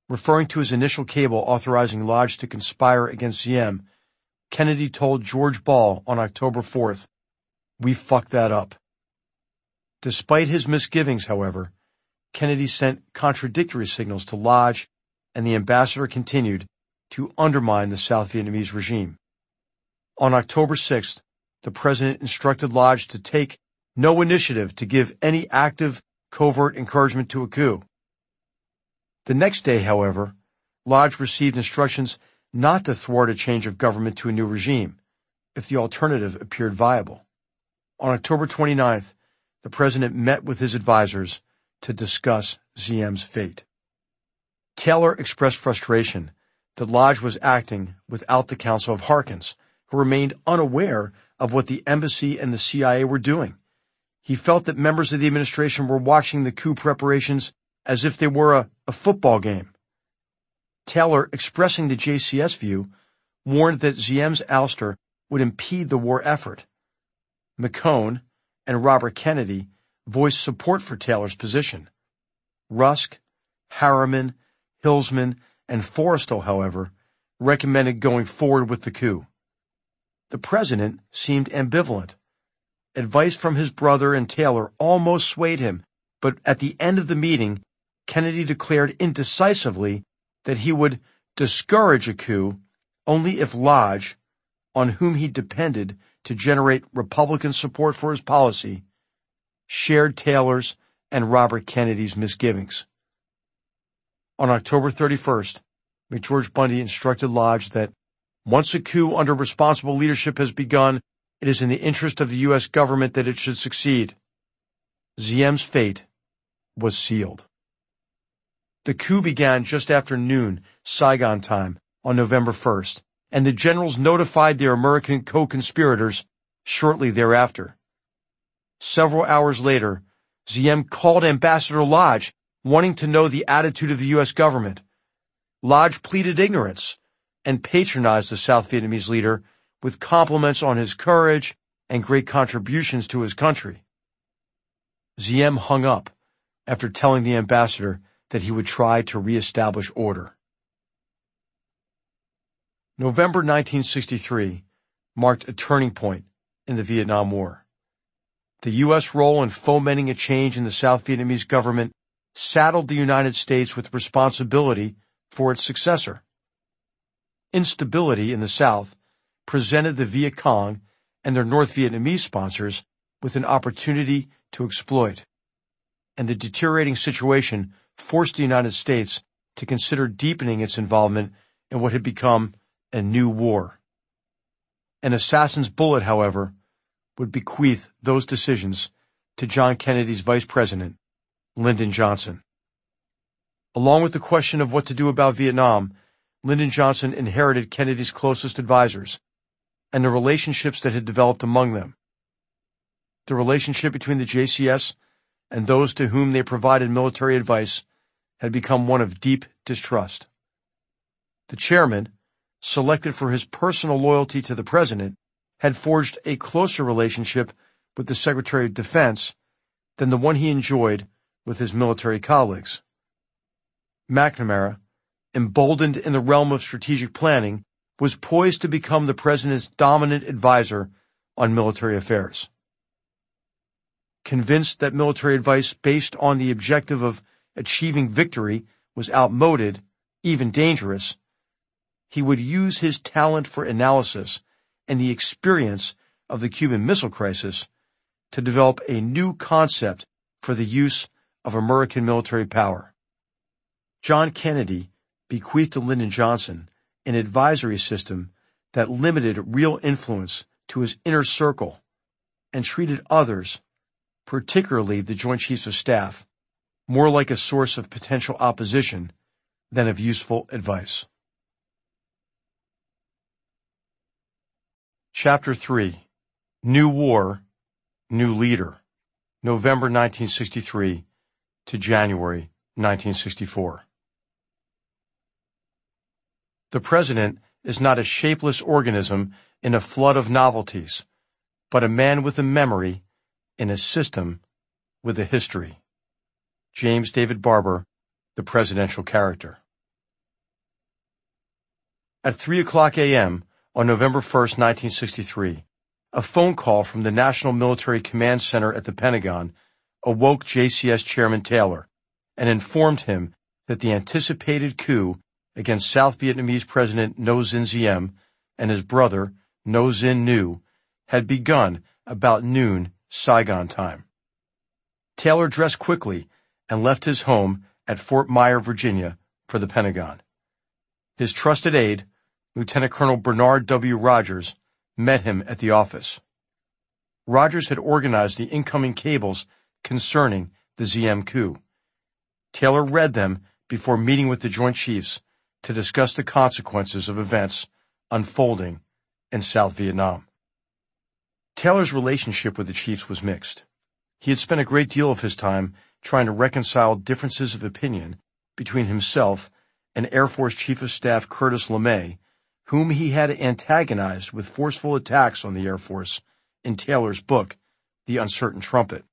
Referring to his initial cable authorizing Lodge to conspire against Ziem, Kennedy told George Ball on October 4th, "We fucked that up." Despite his misgivings, however, Kennedy sent contradictory signals to Lodge, and the ambassador continued to undermine the South Vietnamese regime. On October 6th, the president instructed Lodge to take no initiative to give any active, covert encouragement to a coup. The next day, however, Lodge received instructions not to thwart a change of government to a new regime, if the alternative appeared viable. On October 29th, the president met with his advisors to discuss Ziem's fate. Taylor expressed frustration that Lodge was acting without the counsel of Harkins, who remained unaware of what the embassy and the CIA were doing. He felt that members of the administration were watching the coup preparations as if they were a football game. Taylor, expressing the JCS view, warned that Ziem's ouster would impede the war effort. McCone and Robert Kennedy voiced support for Taylor's position. Rusk, Harriman, Hillsman, and Forrestal, however, recommended going forward with the coup. The president seemed ambivalent. Advice from his brother and Taylor almost swayed him, but at the end of the meeting, Kennedy declared indecisively that he would discourage a coup only if Lodge, on whom he depended to generate Republican support for his policy, shared Taylor's and Robert Kennedy's misgivings. On October 31st, McGeorge Bundy instructed Lodge that once a coup under responsible leadership has begun, it is in the interest of the U.S. government that it should succeed. Ziem's fate was sealed. The coup began just after noon, Saigon time, on November 1st, and the generals notified their American co-conspirators shortly thereafter. Several hours later, Ziem called Ambassador Lodge, wanting to know the attitude of the U.S. government. Lodge pleaded ignorance and patronized the South Vietnamese leader with compliments on his courage and great contributions to his country. Ziem hung up after telling the ambassador that he would try to reestablish order. November 1963 marked a turning point in the Vietnam War. The U.S. role in fomenting a change in the South Vietnamese government saddled the United States with responsibility for its successor. Instability in the South presented the Viet Cong and their North Vietnamese sponsors with an opportunity to exploit, and the deteriorating situation forced the United States to consider deepening its involvement in what had become a new war. An assassin's bullet, however, would bequeath those decisions to John Kennedy's vice president, Lyndon Johnson. Along with the question of what to do about Vietnam, Lyndon Johnson inherited Kennedy's closest advisors and the relationships that had developed among them. The relationship between the JCS and those to whom they provided military advice had become one of deep distrust. The chairman, selected for his personal loyalty to the president, had forged a closer relationship with the Secretary of Defense than the one he enjoyed with his military colleagues. McNamara, emboldened in the realm of strategic planning, was poised to become the president's dominant advisor on military affairs. Convinced that military advice based on the objective of achieving victory was outmoded, even dangerous, he would use his talent for analysis and the experience of the Cuban Missile Crisis to develop a new concept for the use of American military power. John Kennedy bequeathed to Lyndon Johnson an advisory system that limited real influence to his inner circle and treated others, particularly the Joint Chiefs of Staff, more like a source of potential opposition than of useful advice. Chapter 3. New War, New Leader, November 1963 to January 1964. The President is not a shapeless organism in a flood of novelties, but a man with a memory in a system with a history. James David Barber, The Presidential Character. At 3:00 a.m. on November 1st, 1963, a phone call from the National Military Command Center at the Pentagon awoke JCS Chairman Taylor and informed him that the anticipated coup against South Vietnamese President Ngo Dinh Diem and his brother, Ngo Dinh Nhu, had begun about noon Saigon time. Taylor dressed quickly and left his home at Fort Myer, Virginia, for the Pentagon. His trusted aide, Lieutenant Colonel Bernard W. Rogers, met him at the office. Rogers had organized the incoming cables concerning the Diem coup. Taylor read them before meeting with the Joint Chiefs to discuss the consequences of events unfolding in South Vietnam. Taylor's relationship with the chiefs was mixed. He had spent a great deal of his time trying to reconcile differences of opinion between himself and Air Force Chief of Staff Curtis LeMay, whom he had antagonized with forceful attacks on the Air Force in Taylor's book, The Uncertain Trumpet.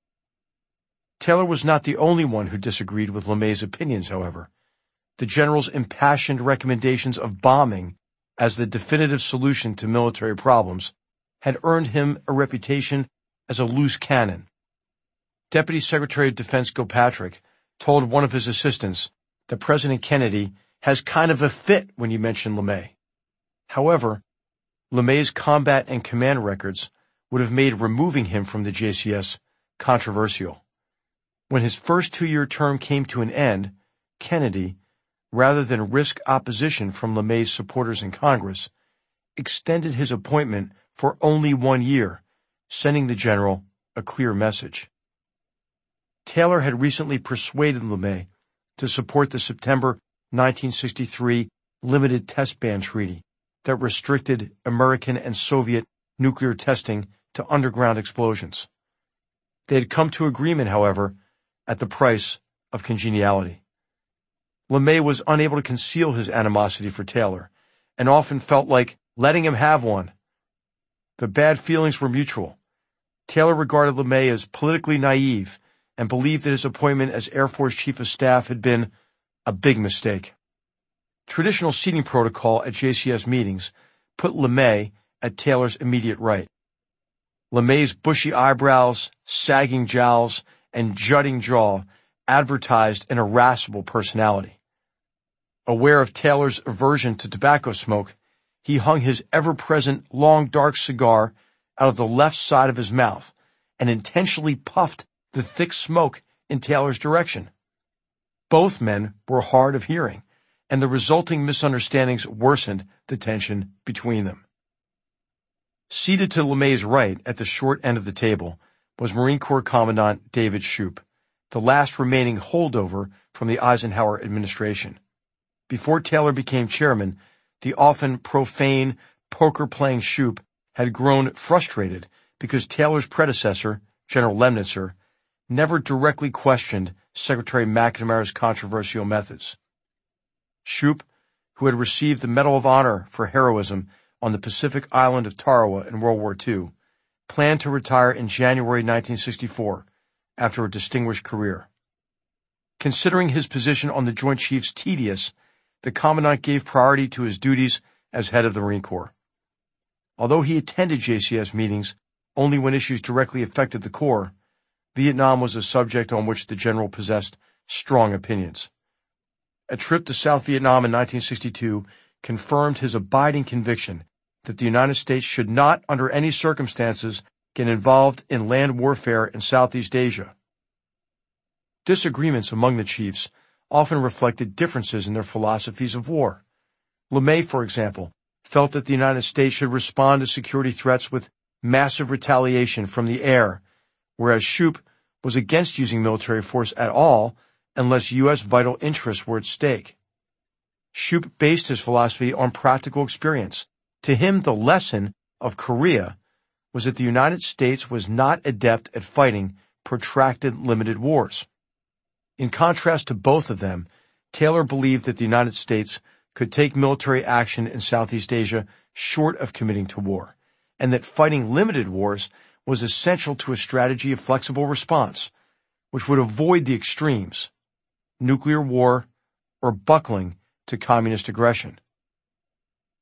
Taylor was not the only one who disagreed with LeMay's opinions, however. The general's impassioned recommendations of bombing as the definitive solution to military problems had earned him a reputation as a loose cannon. Deputy Secretary of Defense Gilpatrick told one of his assistants that President Kennedy has kind of a fit when you mention LeMay. However, LeMay's combat and command records would have made removing him from the JCS controversial. When his first 2-year term came to an end, Kennedy, rather than risk opposition from LeMay's supporters in Congress, extended his appointment for only 1 year, sending the general a clear message. Taylor had recently persuaded LeMay to support the September 1963 Limited Test Ban Treaty that restricted American and Soviet nuclear testing to underground explosions. They had come to agreement, however, at the price of congeniality. LeMay was unable to conceal his animosity for Taylor and often felt like letting him have one. The bad feelings were mutual. Taylor regarded LeMay as politically naive and believed that his appointment as Air Force Chief of Staff had been a big mistake. Traditional seating protocol at JCS meetings put LeMay at Taylor's immediate right. LeMay's bushy eyebrows, sagging jowls, and jutting jaw advertised an irascible personality. Aware of Taylor's aversion to tobacco smoke, he hung his ever-present long dark cigar out of the left side of his mouth and intentionally puffed the thick smoke in Taylor's direction. Both men were hard of hearing, and the resulting misunderstandings worsened the tension between them. Seated to LeMay's right at the short end of the table was Marine Corps Commandant David Shoup, the last remaining holdover from the Eisenhower administration. Before Taylor became chairman, the often profane, poker-playing Shoup had grown frustrated because Taylor's predecessor, General Lemnitzer, never directly questioned Secretary McNamara's controversial methods. Shoup, who had received the Medal of Honor for heroism on the Pacific island of Tarawa in World War II, planned to retire in January 1964 after a distinguished career. Considering his position on the Joint Chiefs tedious, the Commandant gave priority to his duties as head of the Marine Corps. Although he attended JCS meetings only when issues directly affected the Corps, Vietnam was a subject on which the general possessed strong opinions. A trip to South Vietnam in 1962 confirmed his abiding conviction that the United States should not, under any circumstances, get involved in land warfare in Southeast Asia. Disagreements among the chiefs often reflected differences in their philosophies of war. LeMay, for example, felt that the United States should respond to security threats with massive retaliation from the air, whereas Shoup was against using military force at all unless U.S. vital interests were at stake. Shoup based his philosophy on practical experience. To him, the lesson of Korea was that the United States was not adept at fighting protracted, limited wars. In contrast to both of them, Taylor believed that the United States could take military action in Southeast Asia short of committing to war, and that fighting limited wars was essential to a strategy of flexible response, which would avoid the extremes, nuclear war or buckling to communist aggression.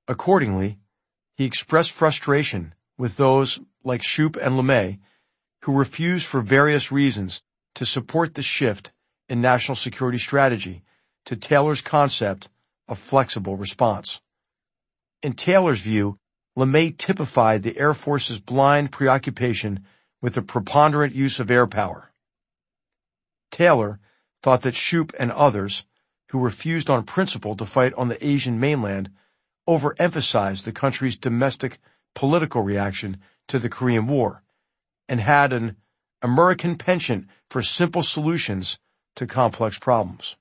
Accordingly, he expressed frustration with those like Shoup and LeMay who refused for various reasons to support the shift in national security strategy to Taylor's concept of flexible response. In Taylor's view, LeMay typified the Air Force's blind preoccupation with the preponderant use of air power. Taylor thought that Shoup and others, who refused on principle to fight on the Asian mainland, overemphasized the country's domestic political reaction to the Korean War and had an American penchant for simple solutions to complex problems.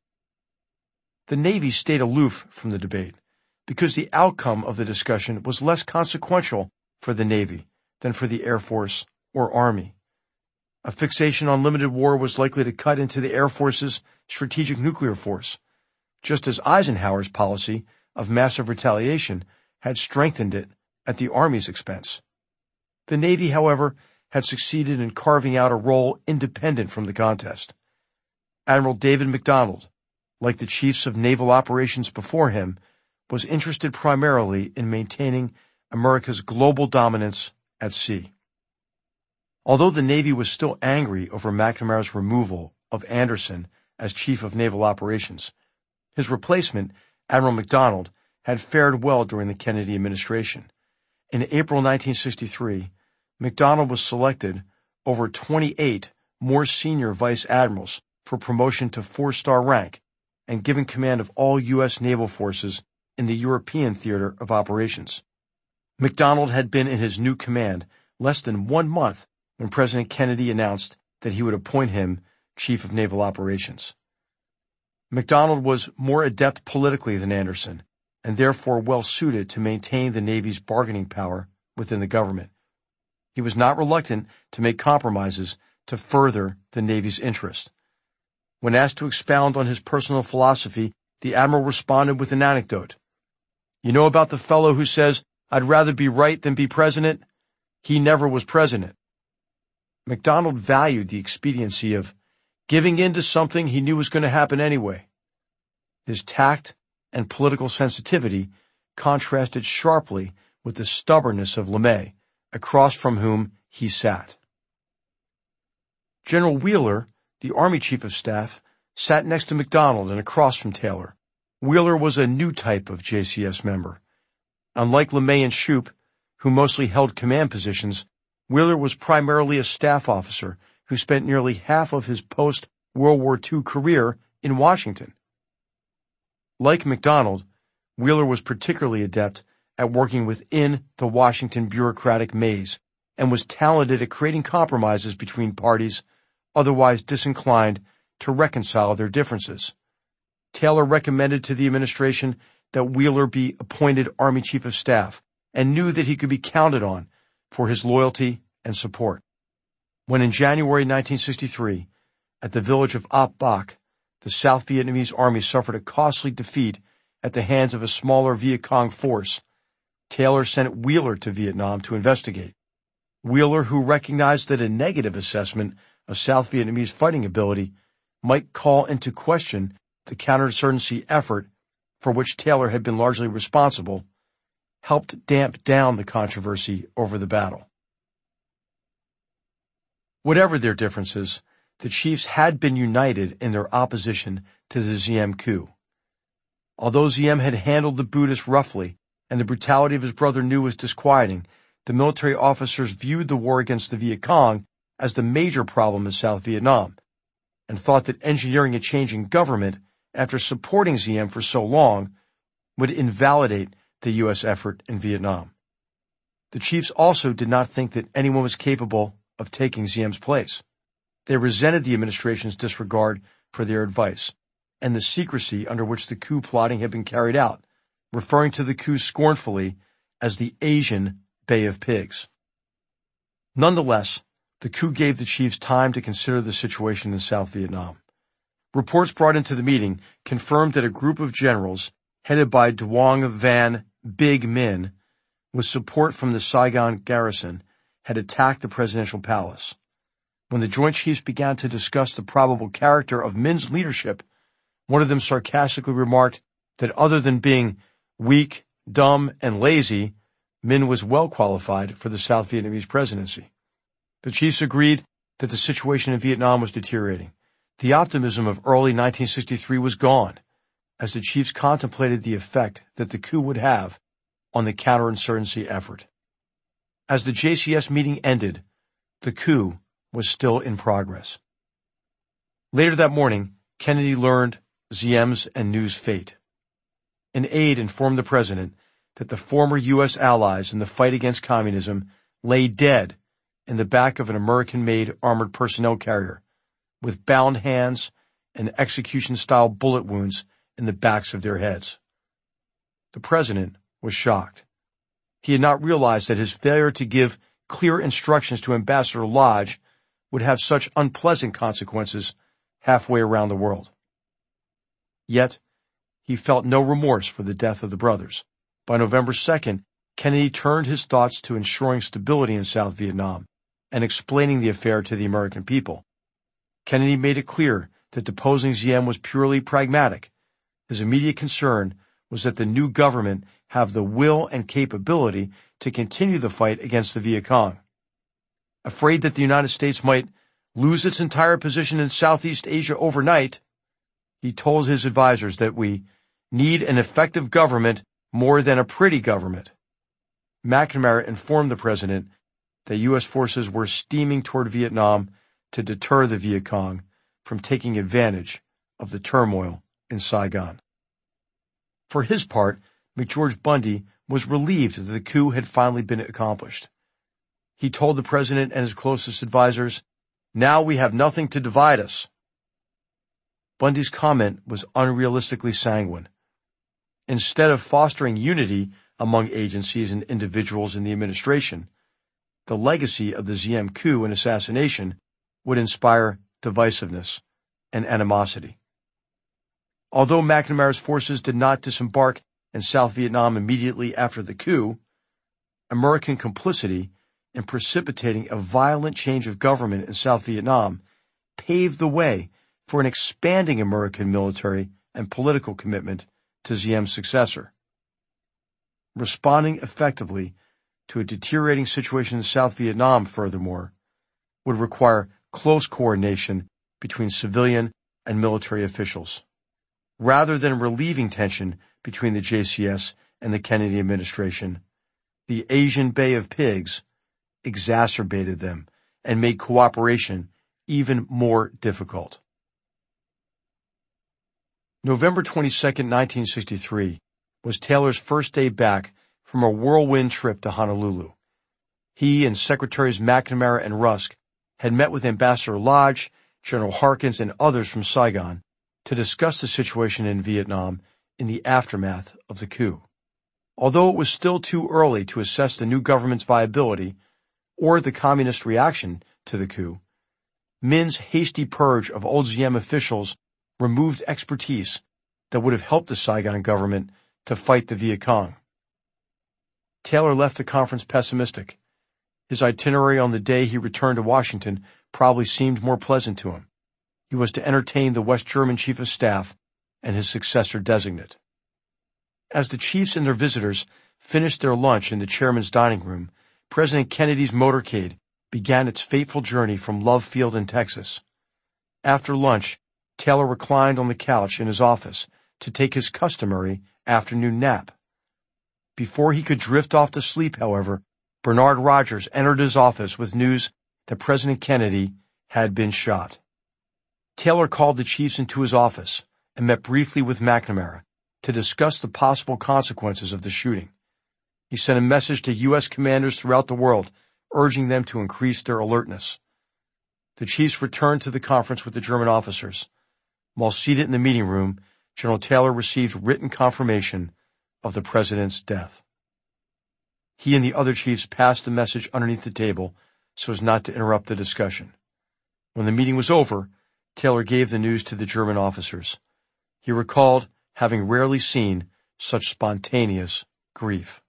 The Navy stayed aloof from the debate because the outcome of the discussion was less consequential for the Navy than for the Air Force or Army. A fixation on limited war was likely to cut into the Air Force's strategic nuclear force, just as Eisenhower's policy of massive retaliation had strengthened it at the Army's expense. The Navy, however, had succeeded in carving out a role independent from the contest. Admiral David MacDonald, like the chiefs of naval operations before him, was interested primarily in maintaining America's global dominance at sea. Although the Navy was still angry over McNamara's removal of Anderson as Chief of Naval Operations, his replacement, Admiral MacDonald, had fared well during the Kennedy administration. In April 1963, MacDonald was selected over 28 more senior vice admirals for promotion to 4-star rank and given command of all U.S. naval forces in the European theater of operations. MacDonald had been in his new command less than 1 month when President Kennedy announced that he would appoint him Chief of Naval Operations. MacDonald was more adept politically than Anderson, and therefore well suited to maintain the Navy's bargaining power within the government. He was not reluctant to make compromises to further the Navy's interest. When asked to expound on his personal philosophy, the Admiral responded with an anecdote. "You know about the fellow who says, 'I'd rather be right than be president'? He never was president." MacDonald valued the expediency of giving in to something he knew was going to happen anyway. His tact and political sensitivity contrasted sharply with the stubbornness of LeMay, across from whom he sat. General Wheeler, the Army Chief of Staff, sat next to MacDonald and across from Taylor. Wheeler was a new type of JCS member. Unlike LeMay and Shoup, who mostly held command positions, Wheeler was primarily a staff officer who spent nearly half of his post-World War II career in Washington. Like MacDonald, Wheeler was particularly adept at working within the Washington bureaucratic maze and was talented at creating compromises between parties otherwise disinclined to reconcile their differences. Taylor recommended to the administration that Wheeler be appointed Army Chief of Staff and knew that he could be counted on for his loyalty and support. When in January 1963, at the village of Ap Bac, the South Vietnamese Army suffered a costly defeat at the hands of a smaller Viet Cong force, Taylor sent Wheeler to Vietnam to investigate. Wheeler, who recognized that a negative assessment of South Vietnamese fighting ability might call into question the counterinsurgency effort for which Taylor had been largely responsible, helped damp down the controversy over the battle. Whatever their differences, the chiefs had been united in their opposition to the Diem coup. Although Diem had handled the Buddhists roughly, and the brutality of his brother Nhu was disquieting, the military officers viewed the war against the Viet Cong as the major problem in South Vietnam, and thought that engineering a change in government after supporting Diem for so long would invalidate the U.S. effort in Vietnam. The chiefs also did not think that anyone was capable of taking Diem's place. They resented the administration's disregard for their advice and the secrecy under which the coup plotting had been carried out, referring to the coup scornfully as the Asian Bay of Pigs. Nonetheless, the coup gave the chiefs time to consider the situation in South Vietnam. Reports brought into the meeting confirmed that a group of generals, headed by Duong Van Big Min, with support from the Saigon garrison, had attacked the presidential palace. When the Joint Chiefs began to discuss the probable character of Min's leadership, one of them sarcastically remarked that other than being weak, dumb, and lazy, Minh was well qualified for the South Vietnamese presidency. The chiefs agreed that the situation in Vietnam was deteriorating. The optimism of early 1963 was gone, as the chiefs contemplated the effect that the coup would have on the counterinsurgency effort. As the JCS meeting ended, the coup was still in progress. Later that morning, Kennedy learned Diem's and Ngu's fate. An aide informed the president that the former U.S. allies in the fight against communism lay dead in the back of an American-made armored personnel carrier, with bound hands and execution-style bullet wounds in the backs of their heads. The president was shocked. He had not realized that his failure to give clear instructions to Ambassador Lodge would have such unpleasant consequences halfway around the world. Yet, he felt no remorse for the death of the brothers. By November 2nd, Kennedy turned his thoughts to ensuring stability in South Vietnam and explaining the affair to the American people. Kennedy made it clear that deposing Diem was purely pragmatic. His immediate concern was that the new government have the will and capability to continue the fight against the Viet Cong. Afraid that the United States might lose its entire position in Southeast Asia overnight, he told his advisors that we need an effective government more than a pretty government. McNamara informed the president that U.S. forces were steaming toward Vietnam to deter the Viet Cong from taking advantage of the turmoil in Saigon. For his part, McGeorge Bundy was relieved that the coup had finally been accomplished. He told the president and his closest advisors, "Now we have nothing to divide us." Bundy's comment was unrealistically sanguine. Instead of fostering unity among agencies and individuals in the administration, the legacy of the Diem coup and assassination would inspire divisiveness and animosity. Although McNamara's forces did not disembark in South Vietnam immediately after the coup, American complicity in precipitating a violent change of government in South Vietnam paved the way for an expanding American military and political commitment to Diem's successor. Responding effectively to a deteriorating situation in South Vietnam, furthermore, would require close coordination between civilian and military officials. Rather than relieving tension between the JCS and the Kennedy administration, the Asian Bay of Pigs exacerbated them and made cooperation even more difficult. November 22, 1963, was Taylor's first day back from a whirlwind trip to Honolulu. He and Secretaries McNamara and Rusk had met with Ambassador Lodge, General Harkins, and others from Saigon to discuss the situation in Vietnam in the aftermath of the coup. Although it was still too early to assess the new government's viability or the communist reaction to the coup, Minh's hasty purge of old Diem officials removed expertise that would have helped the Saigon government to fight the Viet Cong. Taylor left the conference pessimistic. His itinerary on the day he returned to Washington probably seemed more pleasant to him. He was to entertain the West German Chief of Staff and his successor designate. As the chiefs and their visitors finished their lunch in the chairman's dining room, President Kennedy's motorcade began its fateful journey from Love Field in Texas. After lunch, Taylor reclined on the couch in his office to take his customary afternoon nap. Before he could drift off to sleep, however, Bernard Rogers entered his office with news that President Kennedy had been shot. Taylor called the chiefs into his office and met briefly with McNamara to discuss the possible consequences of the shooting. He sent a message to U.S. commanders throughout the world, urging them to increase their alertness. The chiefs returned to the conference with the German officers. While seated in the meeting room, General Taylor received written confirmation of the president's death. He and the other chiefs passed the message underneath the table so as not to interrupt the discussion. When the meeting was over, Taylor gave the news to the German officers. He recalled having rarely seen such spontaneous grief.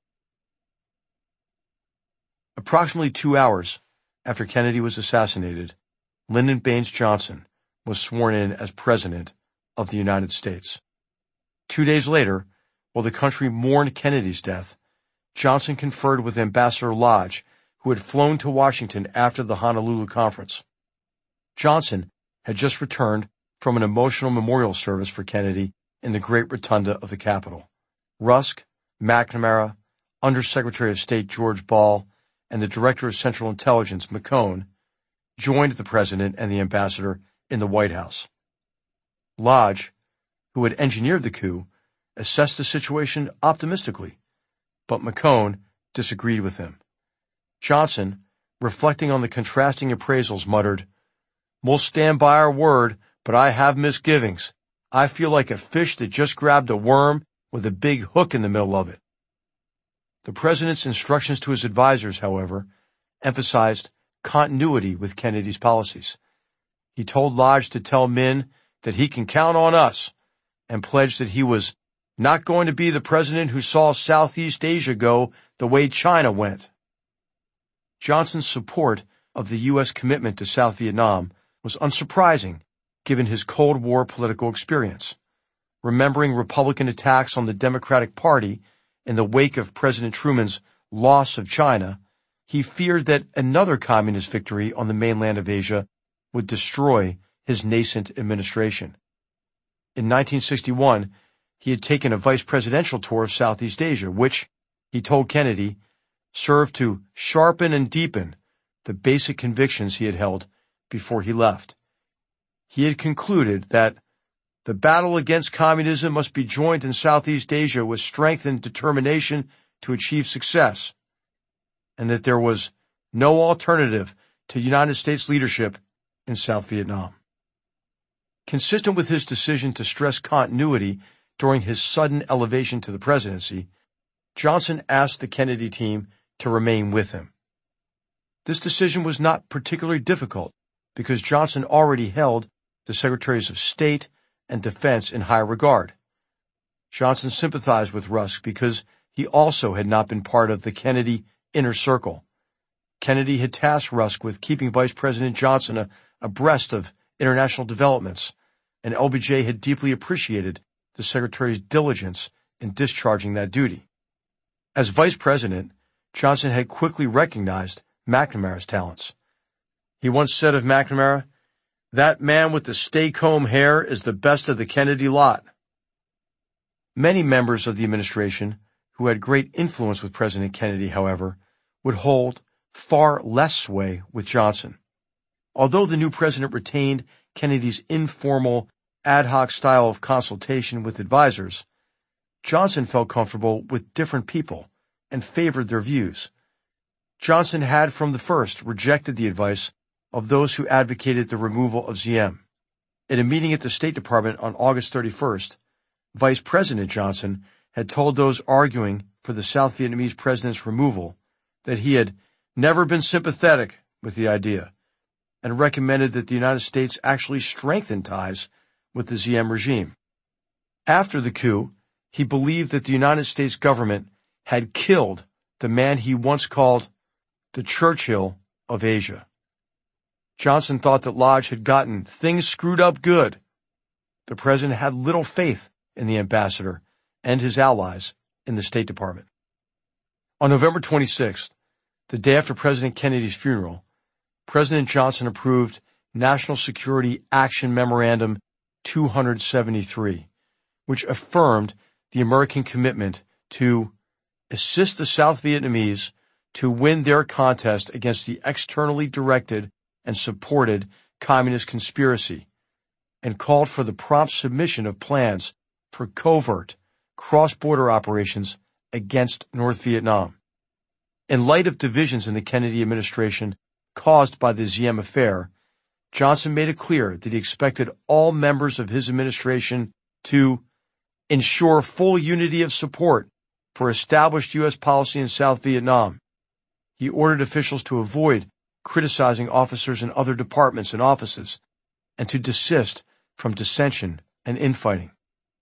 Approximately 2 hours after Kennedy was assassinated, Lyndon Baines Johnson was sworn in as President of the United States. 2 days later, While the country mourned Kennedy's death, Johnson conferred with Ambassador Lodge, who had flown to Washington after the Honolulu conference. Johnson had just returned from an emotional memorial service for Kennedy in the Great Rotunda of the Capitol. Rusk, McNamara, Undersecretary of State George Ball, and the Director of Central Intelligence, McCone, joined the President and the Ambassador in the White House. Lodge, who had engineered the coup, assessed the situation optimistically, but McCone disagreed with him. Johnson, reflecting on the contrasting appraisals, muttered, "We'll stand by our word, but I have misgivings. I feel like a fish that just grabbed a worm with a big hook in the middle of it." The President's instructions to his advisors, however, emphasized continuity with Kennedy's policies. He told Lodge to tell Min that he can count on us, and pledged that he was not going to be the president who saw Southeast Asia go the way China went. Johnson's support of the U.S. commitment to South Vietnam was unsurprising given his Cold War political experience. Remembering Republican attacks on the Democratic Party in the wake of President Truman's loss of China, he feared that another communist victory on the mainland of Asia would destroy his nascent administration. In 1961, he had taken a vice presidential tour of Southeast Asia, which, he told Kennedy, served to sharpen and deepen the basic convictions he had held before he left. He had concluded that the battle against communism must be joined in Southeast Asia with strength and determination to achieve success, and that there was no alternative to United States leadership in South Vietnam. Consistent with his decision to stress continuity during his sudden elevation to the presidency, Johnson asked the Kennedy team to remain with him. This decision was not particularly difficult because Johnson already held the Secretaries of State and Defense in high regard. Johnson sympathized with Rusk because he also had not been part of the Kennedy inner circle. Kennedy had tasked Rusk with keeping Vice President Johnson abreast of international developments, and LBJ had deeply appreciated the Secretary's diligence in discharging that duty. As Vice President, Johnson had quickly recognized McNamara's talents. He once said of McNamara, "That man with the stay-comb hair is the best of the Kennedy lot." Many members of the administration who had great influence with President Kennedy, however, would hold far less sway with Johnson. Although the new president retained Kennedy's informal, ad hoc style of consultation with advisors, Johnson felt comfortable with different people and favored their views. Johnson had from the first rejected the advice of those who advocated the removal of Diem. At a meeting at the State Department on August 31st, Vice President Johnson had told those arguing for the South Vietnamese president's removal that he had never been sympathetic with the idea, and recommended that the United States actually strengthen ties with the Diem regime. After the coup, he believed that the United States government had killed the man he once called the Churchill of Asia. Johnson thought that Lodge had gotten things screwed up good. The president had little faith in the ambassador and his allies in the State Department. On November 26th, the day after President Kennedy's funeral, President Johnson approved National Security Action Memorandum 273, which affirmed the American commitment to assist the South Vietnamese to win their contest against the externally directed and supported communist conspiracy, and called for the prompt submission of plans for covert, cross-border operations against North Vietnam. In light of divisions in the Kennedy administration caused by the Diem affair, Johnson made it clear that he expected all members of his administration to ensure full unity of support for established U.S. policy in South Vietnam. He ordered officials to avoid criticizing officers in other departments and offices, and to desist from dissension and infighting.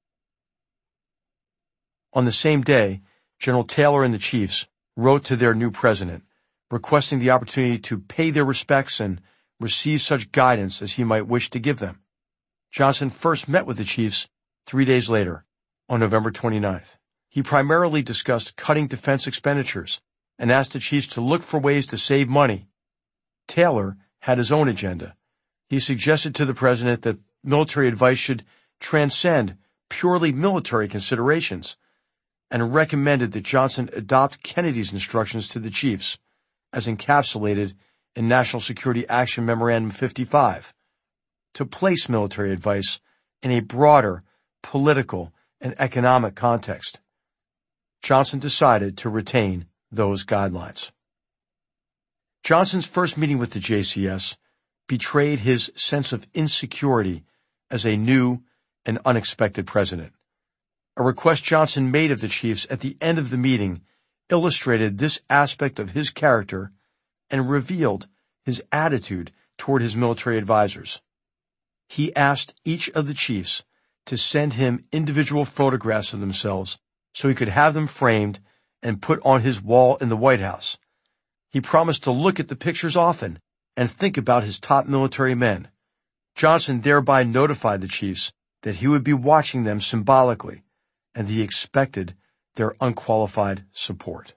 On the same day, General Taylor and the chiefs wrote to their new president, requesting the opportunity to pay their respects and receive such guidance as he might wish to give them. Johnson first met with the chiefs 3 days later, on November 29th. He primarily discussed cutting defense expenditures and asked the chiefs to look for ways to save money. Taylor had his own agenda. He suggested to the president that military advice should transcend purely military considerations and recommended that Johnson adopt Kennedy's instructions to the chiefs, as encapsulated in National Security Action Memorandum 55, to place military advice in a broader political and economic context. Johnson decided to retain those guidelines. Johnson's first meeting with the JCS betrayed his sense of insecurity as a new and unexpected president. A request Johnson made of the chiefs at the end of the meeting illustrated this aspect of his character and revealed his attitude toward his military advisors. He asked each of the chiefs to send him individual photographs of themselves so he could have them framed and put on his wall in the White House. He promised to look at the pictures often and think about his top military men. Johnson thereby notified the chiefs that he would be watching them symbolically, and he expected their unqualified support.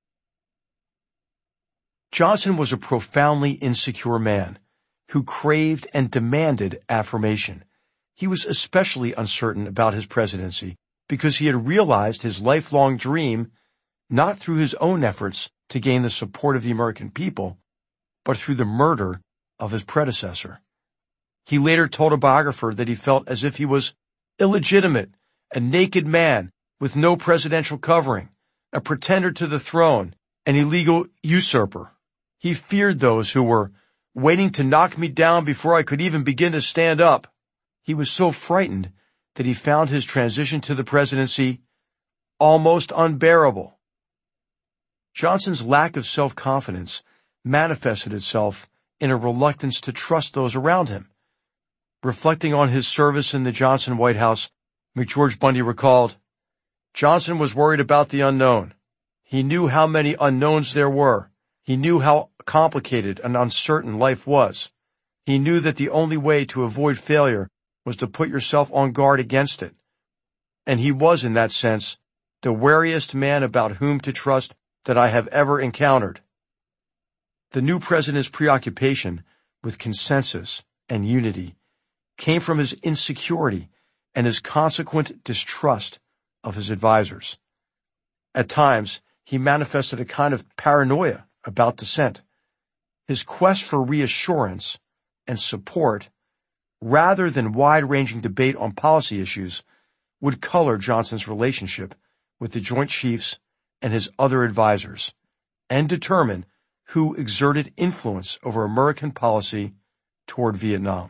Johnson was a profoundly insecure man who craved and demanded affirmation. He was especially uncertain about his presidency because he had realized his lifelong dream not through his own efforts to gain the support of the American people, but through the murder of his predecessor. He later told a biographer that he felt as if he was illegitimate, a naked man with no presidential covering, a pretender to the throne, an illegal usurper. He feared those who were waiting to knock me down before I could even begin to stand up. He was so frightened that he found his transition to the presidency almost unbearable. Johnson's lack of self-confidence manifested itself in a reluctance to trust those around him. Reflecting on his service in the Johnson White House, McGeorge Bundy recalled, "Johnson was worried about the unknown. He knew how many unknowns there were. He knew how complicated and uncertain life was. He knew that the only way to avoid failure was to put yourself on guard against it. And he was, in that sense, the wariest man about whom to trust that I have ever encountered." The new president's preoccupation with consensus and unity came from his insecurity and his consequent distrust of his advisors. At times, he manifested a kind of paranoia about dissent. His quest for reassurance and support, rather than wide-ranging debate on policy issues, would color Johnson's relationship with the Joint Chiefs and his other advisors, and determine who exerted influence over American policy toward Vietnam.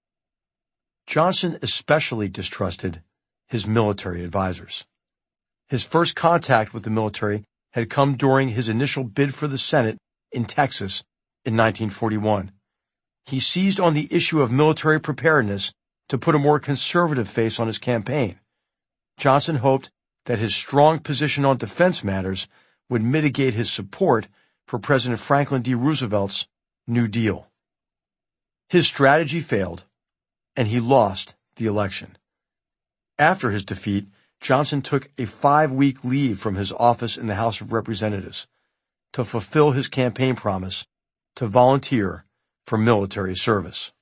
Johnson especially distrusted his military advisors. His first contact with the military had come during his initial bid for the Senate in Texas in 1941. He seized on the issue of military preparedness to put a more conservative face on his campaign. Johnson hoped that his strong position on defense matters would mitigate his support for President Franklin D. Roosevelt's New Deal. His strategy failed, and he lost the election. After his defeat, Johnson took a 5-week leave from his office in the House of Representatives to fulfill his campaign promise to volunteer for military service.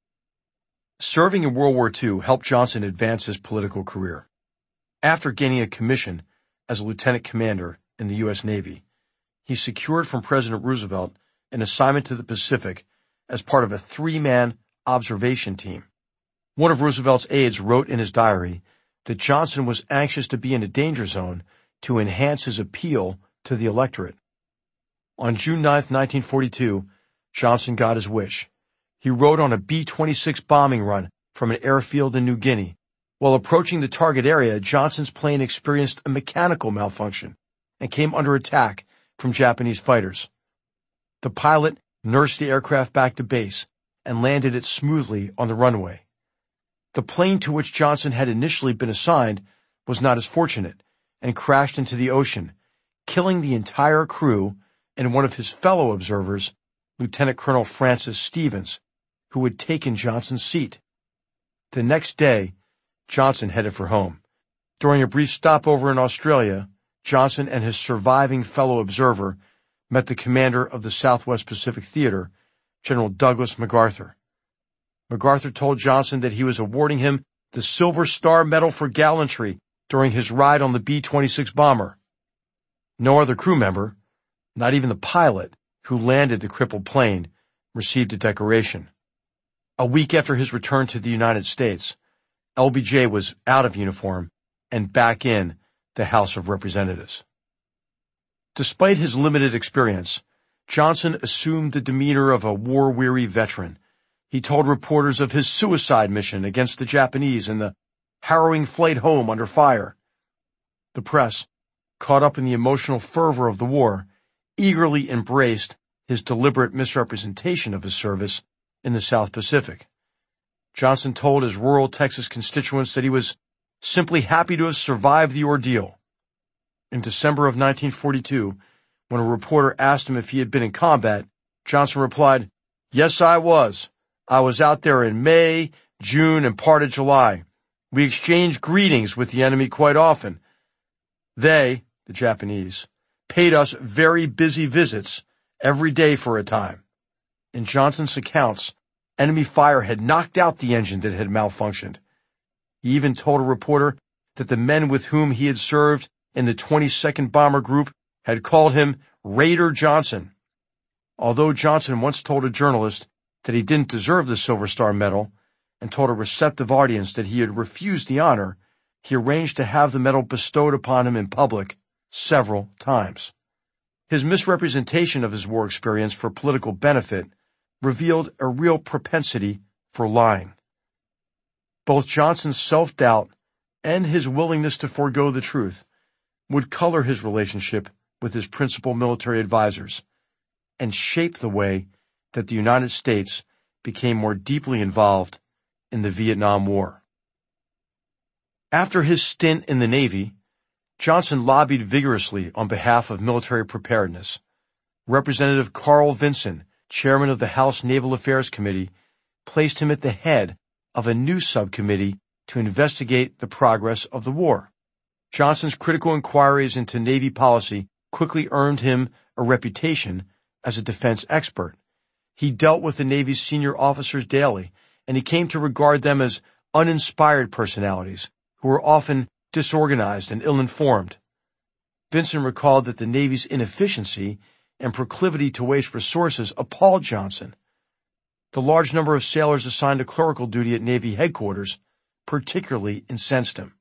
Serving in World War II helped Johnson advance his political career. After gaining a commission as a lieutenant commander in the U.S. Navy, he secured from President Roosevelt an assignment to the Pacific as part of a 3-man observation team. One of Roosevelt's aides wrote in his diary that Johnson was anxious to be in a danger zone to enhance his appeal to the electorate. On June 9, 1942, Johnson got his wish. He rode on a B-26 bombing run from an airfield in New Guinea. While approaching the target area, Johnson's plane experienced a mechanical malfunction and came under attack from Japanese fighters. The pilot nursed the aircraft back to base and landed it smoothly on the runway. The plane to which Johnson had initially been assigned was not as fortunate and crashed into the ocean, killing the entire crew and one of his fellow observers, Lieutenant Colonel Francis Stevens, who had taken Johnson's seat. The next day, Johnson headed for home. During a brief stopover in Australia, Johnson and his surviving fellow observer met the commander of the Southwest Pacific Theater, General Douglas MacArthur. MacArthur told Johnson that he was awarding him the Silver Star Medal for gallantry during his ride on the B-26 bomber. No other crew member, not even the pilot who landed the crippled plane, received a decoration. A week after his return to the United States, LBJ was out of uniform and back in the House of Representatives. Despite his limited experience, Johnson assumed the demeanor of a war-weary veteran. He told reporters of his suicide mission against the Japanese and the harrowing flight home under fire. The press, caught up in the emotional fervor of the war, eagerly embraced his deliberate misrepresentation of his service in the South Pacific. Johnson told his rural Texas constituents that he was simply happy to have survived the ordeal. In December of 1942, when a reporter asked him if he had been in combat, Johnson replied, "Yes, I was. I was out there in May, June, and part of July. We exchanged greetings with the enemy quite often. They, the Japanese, paid us very busy visits every day for a time." In Johnson's accounts, enemy fire had knocked out the engine that had malfunctioned. He even told a reporter that the men with whom he had served in the 22nd Bomber Group had called him Raider Johnson. Although Johnson once told a journalist that he didn't deserve the Silver Star Medal and told a receptive audience that he had refused the honor, he arranged to have the medal bestowed upon him in public several times. His misrepresentation of his war experience for political benefit revealed a real propensity for lying. Both Johnson's self-doubt and his willingness to forego the truth would color his relationship with his principal military advisors and shape the way that the United States became more deeply involved in the Vietnam War. After his stint in the Navy, Johnson lobbied vigorously on behalf of military preparedness. Representative Carl Vinson, chairman of the House Naval Affairs Committee, placed him at the head of a new subcommittee to investigate the progress of the war. Johnson's critical inquiries into Navy policy quickly earned him a reputation as a defense expert. He dealt with the Navy's senior officers daily, and he came to regard them as uninspired personalities who were often disorganized and ill-informed. Vinson recalled that the Navy's inefficiency and proclivity to waste resources appalled Johnson. The large number of sailors assigned to clerical duty at Navy headquarters particularly incensed him.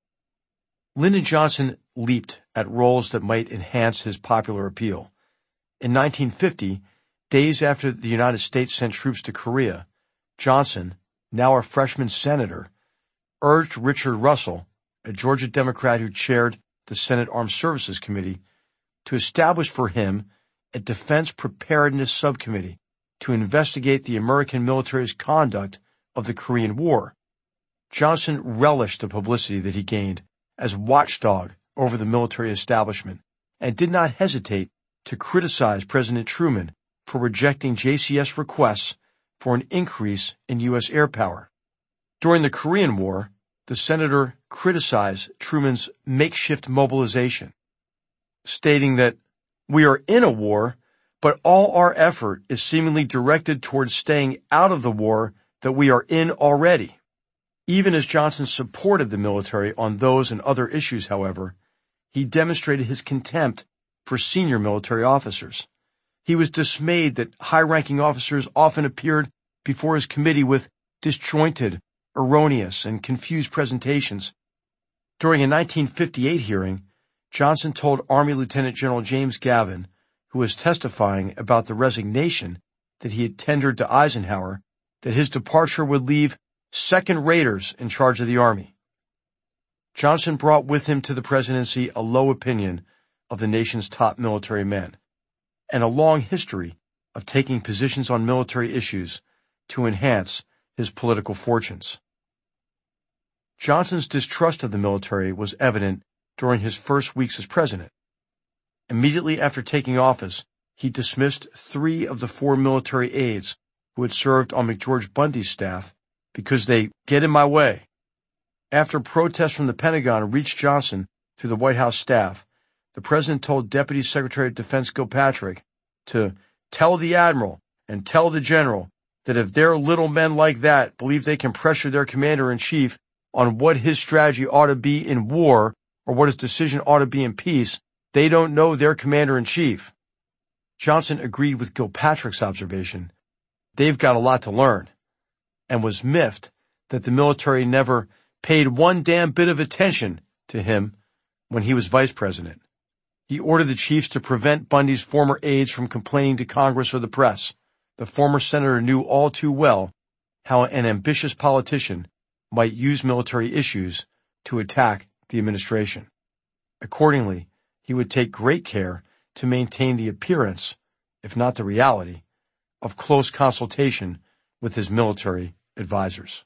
Lyndon Johnson leaped at roles that might enhance his popular appeal. In 1950, days after the United States sent troops to Korea, Johnson, now a freshman senator, urged Richard Russell, a Georgia Democrat who chaired the Senate Armed Services Committee, to establish for him a Defense Preparedness Subcommittee to investigate the American military's conduct of the Korean War. Johnson relished the publicity that he gained as watchdog over the military establishment and did not hesitate to criticize President Truman for rejecting JCS requests for an increase in U.S. air power. During the Korean War, the senator criticized Truman's makeshift mobilization, stating that we are in a war, but all our effort is seemingly directed towards staying out of the war that we are in already. Even as Johnson supported the military on those and other issues, however, he demonstrated his contempt for senior military officers. He was dismayed that high-ranking officers often appeared before his committee with disjointed, erroneous, and confused presentations. During a 1958 hearing, Johnson told Army Lieutenant General James Gavin, who was testifying about the resignation that he had tendered to Eisenhower, that his departure would leave second-raters in charge of the Army. Johnson brought with him to the presidency a low opinion of the nation's top military men, and a long history of taking positions on military issues to enhance his political fortunes. Johnson's distrust of the military was evident during his first weeks as president. Immediately after taking office, he dismissed 3 of the 4 military aides who had served on McGeorge Bundy's staff because they get in my way. After protests from the Pentagon reached Johnson through the White House staff, the president told Deputy Secretary of Defense Kilpatrick to tell the admiral and tell the general that if their little men like that believe they can pressure their commander-in-chief on what his strategy ought to be in war or what his decision ought to be in peace, they don't know their commander-in-chief. Johnson agreed with Kilpatrick's observation. They've got a lot to learn, and was miffed that the military never paid one damn bit of attention to him when he was vice president. He ordered the chiefs to prevent Bundy's former aides from complaining to Congress or the press. The former senator knew all too well how an ambitious politician might use military issues to attack the administration. Accordingly, he would take great care to maintain the appearance, if not the reality, of close consultation with his military advisors.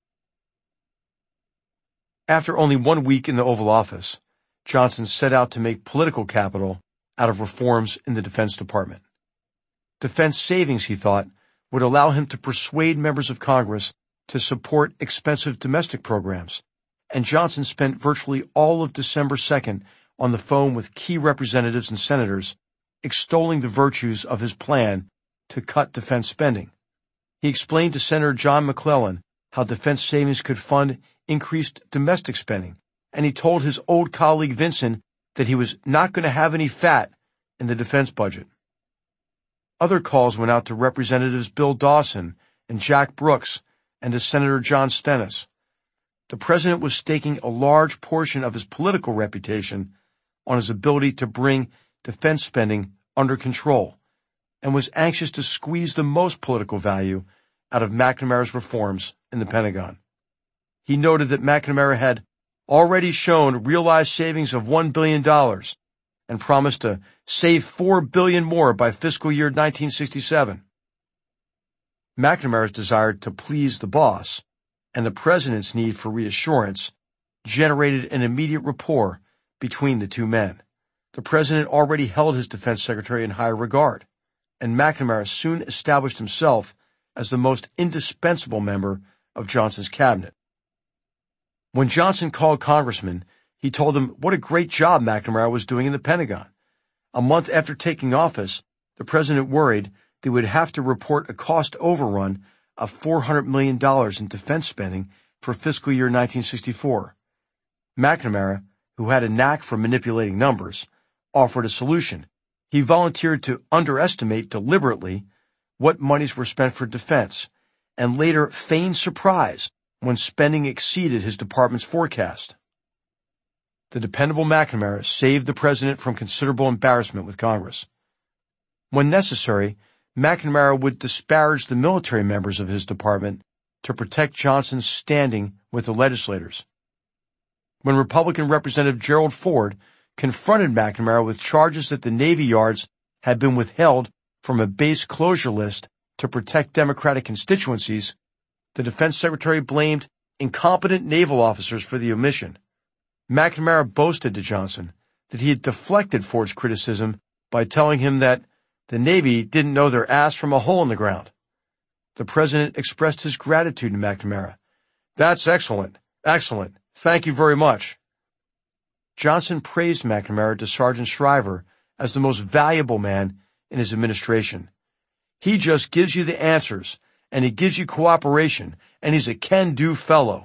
After only 1 week in the Oval Office, Johnson set out to make political capital out of reforms in the Defense Department. Defense savings, he thought, would allow him to persuade members of Congress to support expensive domestic programs, and Johnson spent virtually all of December 2nd on the phone with key representatives and senators, extolling the virtues of his plan to cut defense spending. He explained to Senator John McClellan how defense savings could fund increased domestic spending, and he told his old colleague Vinson that he was not going to have any fat in the defense budget. Other calls went out to Representatives Bill Dawson and Jack Brooks and to Senator John Stennis. The president was staking a large portion of his political reputation on his ability to bring defense spending under control, and was anxious to squeeze the most political value out of McNamara's reforms in the Pentagon. He noted that McNamara had already shown realized savings of $1 billion and promised to save $4 billion more by fiscal year 1967. McNamara's desire to please the boss and the president's need for reassurance generated an immediate rapport between the two men. The president already held his defense secretary in high regard, and McNamara soon established himself as the most indispensable member of Johnson's cabinet. When Johnson called Congressman, he told them what a great job McNamara was doing in the Pentagon. A month after taking office, the president worried they would have to report a cost overrun of $400 million in defense spending for fiscal year 1964. McNamara, who had a knack for manipulating numbers, offered a solution. He volunteered to underestimate deliberately what monies were spent for defense, and later feigned surprise when spending exceeded his department's forecast. The dependable McNamara saved the president from considerable embarrassment with Congress. When necessary, McNamara would disparage the military members of his department to protect Johnson's standing with the legislators. When Republican Representative Gerald Ford confronted McNamara with charges that the Navy Yards had been withheld from a base closure list to protect Democratic constituencies, the defense secretary blamed incompetent naval officers for the omission. McNamara boasted to Johnson that he had deflected Ford's criticism by telling him that the Navy didn't know their ass from a hole in the ground. The president expressed his gratitude to McNamara. "That's excellent. Excellent. Thank you very much." Johnson praised McNamara to Sergeant Shriver as the most valuable man in his administration. "He just gives you the answers, and he gives you cooperation, and he's a can-do fellow."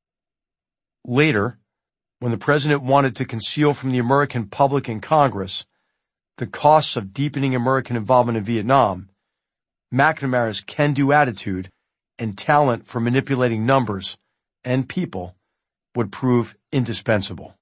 Later, when the president wanted to conceal from the American public and Congress the costs of deepening American involvement in Vietnam, McNamara's can-do attitude and talent for manipulating numbers and people would prove indispensable.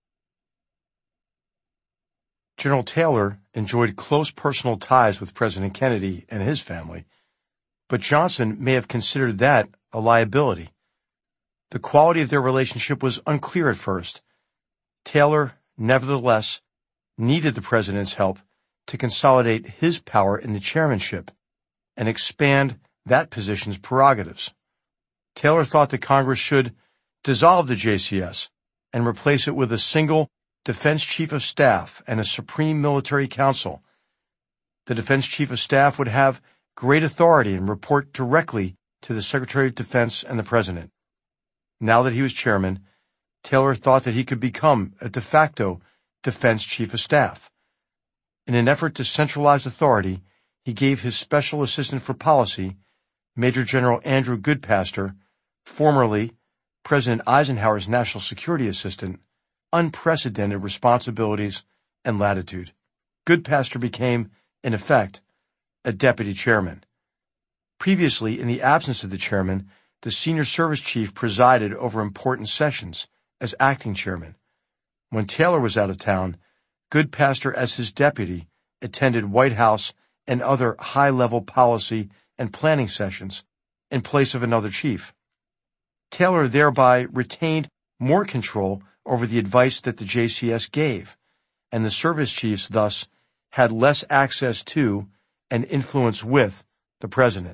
General Taylor enjoyed close personal ties with President Kennedy and his family, but Johnson may have considered that a liability. The quality of their relationship was unclear at first. Taylor, nevertheless, needed the president's help to consolidate his power in the chairmanship and expand that position's prerogatives. Taylor thought that Congress should dissolve the JCS and replace it with a single Defense Chief of Staff and a Supreme Military Council. The Defense Chief of Staff would have great authority and report directly to the Secretary of Defense and the President. Now that he was chairman, Taylor thought that he could become a de facto defense chief of staff. In an effort to centralize authority, he gave his special assistant for policy, Major General Andrew Goodpaster, formerly President Eisenhower's national security assistant, unprecedented responsibilities and latitude. Goodpaster became, in effect, a deputy chairman. Previously, in the absence of the chairman, the senior service chief presided over important sessions as acting chairman. When Taylor was out of town, Goodpaster, as his deputy, attended White House and other high-level policy and planning sessions in place of another chief. Taylor thereby retained more control over the advice that the JCS gave, and the service chiefs thus had less access to and influence with the president.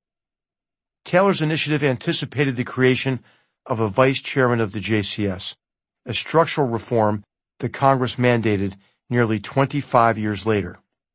Taylor's initiative anticipated the creation of a vice chairman of the JCS, a structural reform that Congress mandated nearly 25 years later.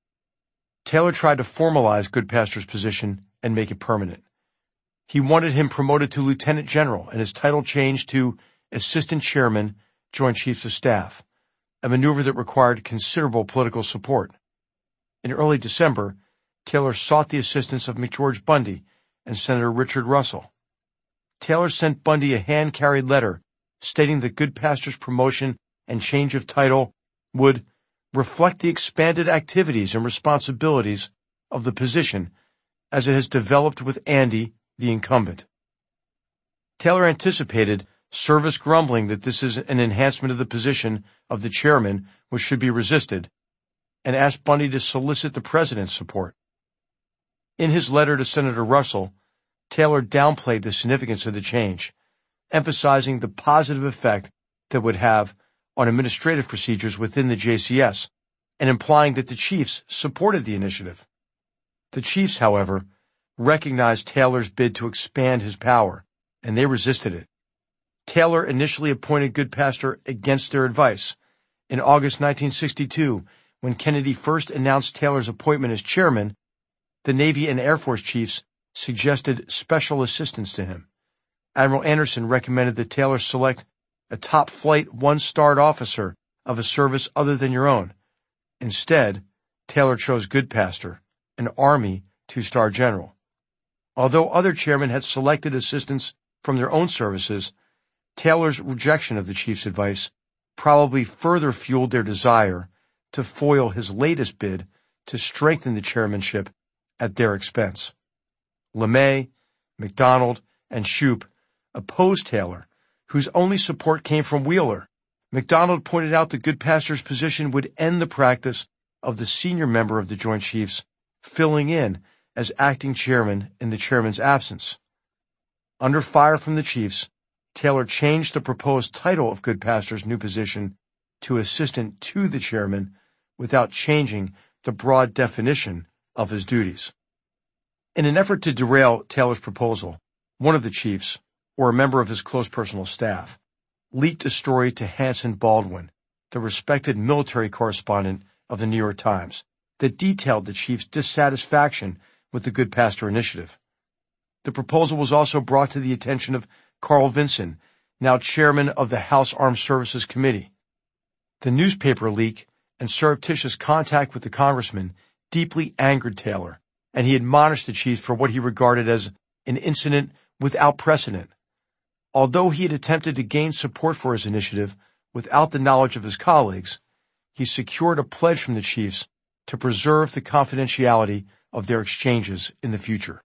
Taylor tried to formalize Goodpaster's position and make it permanent. He wanted him promoted to lieutenant general and his title changed to assistant chairman, Joint Chiefs of Staff, a maneuver that required considerable political support. In early December, Taylor sought the assistance of McGeorge Bundy and Senator Richard Russell. Taylor sent Bundy a hand-carried letter stating that Goodpaster's promotion and change of title would reflect the expanded activities and responsibilities of the position as it has developed with Andy, the incumbent. Taylor anticipated service grumbling that this is an enhancement of the position of the chairman which should be resisted, and asked Bundy to solicit the president's support. In his letter to Senator Russell, Taylor downplayed the significance of the change, emphasizing the positive effect that would have on administrative procedures within the JCS, and implying that the chiefs supported the initiative. The chiefs, however, recognized Taylor's bid to expand his power, and they resisted it. Taylor initially appointed Goodpaster against their advice. In August 1962, when Kennedy first announced Taylor's appointment as chairman, the Navy and Air Force chiefs suggested special assistance to him. Admiral Anderson recommended that Taylor select a top-flight one-starred officer of a service other than your own. Instead, Taylor chose Goodpaster, an Army two-star general. Although other chairmen had selected assistants from their own services, Taylor's rejection of the chief's advice probably further fueled their desire to foil his latest bid to strengthen the chairmanship at their expense. LeMay, McDonald, and Shoup opposed Taylor, whose only support came from Wheeler. McDonald pointed out that Goodpaster's position would end the practice of the senior member of the Joint Chiefs filling in as acting chairman in the chairman's absence. Under fire from the chiefs, Taylor changed the proposed title of Goodpaster's new position to assistant to the chairman without changing the broad definition of his duties. In an effort to derail Taylor's proposal, one of the chiefs, or a member of his close personal staff, leaked a story to Hanson Baldwin, the respected military correspondent of the New York Times, that detailed the chief's dissatisfaction with the Goodpaster initiative. The proposal was also brought to the attention of Carl Vinson, now chairman of the House Armed Services Committee. The newspaper leak and surreptitious contact with the congressman deeply angered Taylor, and he admonished the chiefs for what he regarded as an incident without precedent. Although he had attempted to gain support for his initiative without the knowledge of his colleagues, he secured a pledge from the chiefs to preserve the confidentiality of their exchanges in the future.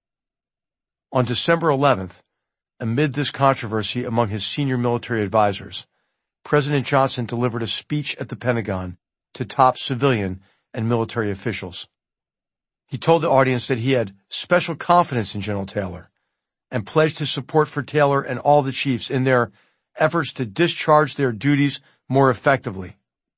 On December 11th, amid this controversy among his senior military advisors, President Johnson delivered a speech at the Pentagon to top civilian and military officials. He told the audience that he had special confidence in General Taylor and pledged his support for Taylor and all the chiefs in their efforts to discharge their duties more effectively.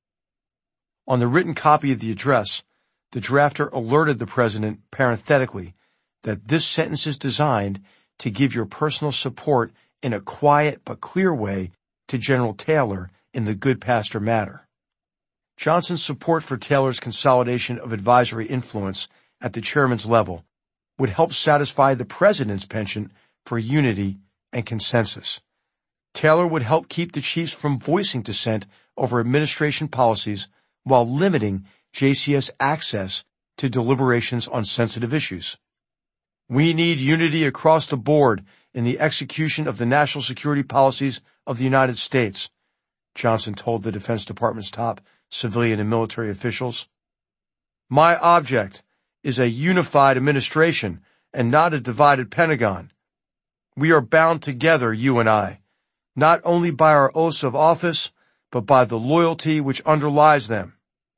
On the written copy of the address, the drafter alerted the president parenthetically that this sentence is designed to give your personal support in a quiet but clear way to General Taylor in the Goodpaster matter. Johnson's support for Taylor's consolidation of advisory influence at the chairman's level would help satisfy the president's penchant for unity and consensus. Taylor would help keep the chiefs from voicing dissent over administration policies while limiting JCS access to deliberations on sensitive issues. We need unity across the board in the execution of the national security policies of the United States, Johnson told the Defense Department's top civilian and military officials. My object is a unified administration and not a divided Pentagon. We are bound together, you and I, not only by our oaths of office, but by the loyalty which underlies them.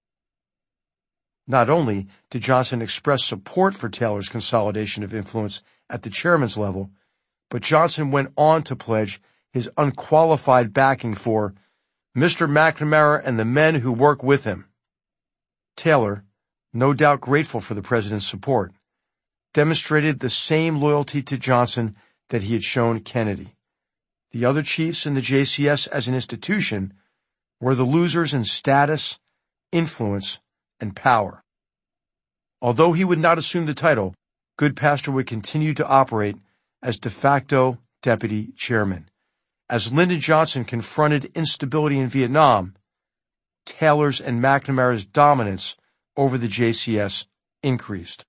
Not only did Johnson express support for Taylor's consolidation of influence at the chairman's level, but Johnson went on to pledge his unqualified backing for Mr. McNamara and the men who work with him. Taylor, no doubt grateful for the president's support, demonstrated the same loyalty to Johnson that he had shown Kennedy. The other chiefs in the JCS as an institution were the losers in status, influence, and power. Although he would not assume the title, Goodpaster would continue to operate as de facto deputy chairman. As Lyndon Johnson confronted instability in Vietnam, Taylor's and McNamara's dominance over the JCS increased.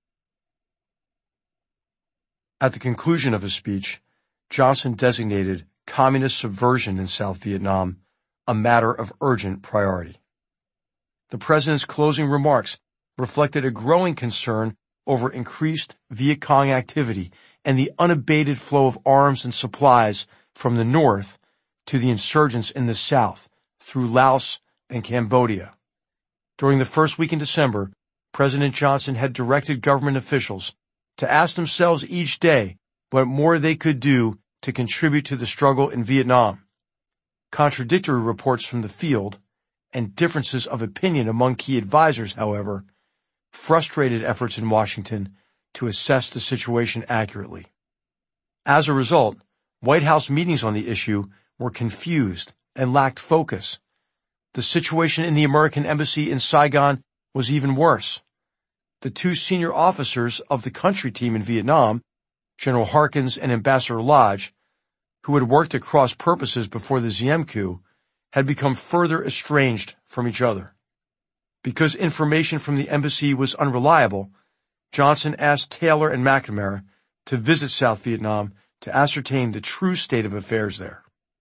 At the conclusion of his speech, Johnson designated communist subversion in South Vietnam a matter of urgent priority. The president's closing remarks reflected a growing concern over increased Viet Cong activity and the unabated flow of arms and supplies from the north to the insurgents in the south through Laos and Cambodia. During the first week in December, President Johnson had directed government officials to ask themselves each day what more they could do to contribute to the struggle in Vietnam. Contradictory reports from the field and differences of opinion among key advisors, however, frustrated efforts in Washington to assess the situation accurately. As a result, White House meetings on the issue were confused and lacked focus. The situation in the American embassy in Saigon was even worse. The two senior officers of the country team in Vietnam, General Harkins and Ambassador Lodge, who had worked at cross purposes before the Diem coup, had become further estranged from each other. Because information from the embassy was unreliable, Johnson asked Taylor and McNamara to visit South Vietnam to ascertain the true state of affairs there.